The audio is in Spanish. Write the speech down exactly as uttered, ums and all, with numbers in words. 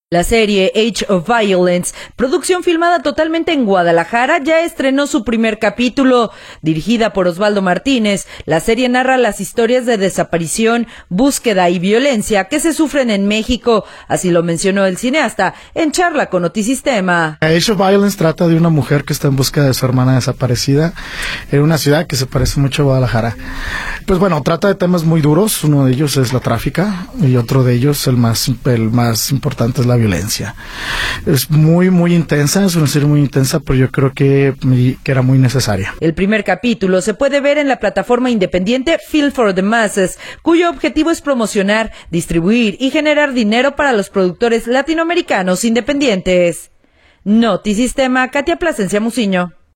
La serie Age of Violence, producción filmada totalmente en Guadalajara, ya estrenó su primer capítulo. Dirigida por Osvaldo Martínez, la serie narra las historias de desaparición, búsqueda y violencia que se sufren en México. Así lo mencionó el cineasta en charla con Notisistema. Age of Violence trata de una mujer que está en busca de su hermana desaparecida en una ciudad que se parece mucho a Guadalajara. Pues bueno, trata de temas muy duros. Uno de ellos es la tráfica y otro de ellos, el más, el más importante, es la violencia. Es muy, muy intensa, es una serie muy intensa, pero yo creo que, que era muy necesaria. El primer capítulo se puede ver en la plataforma independiente Feel for the Masses, cuyo objetivo es promocionar, distribuir y generar dinero para los productores latinoamericanos independientes. Notisistema, Katia Plasencia Muciño.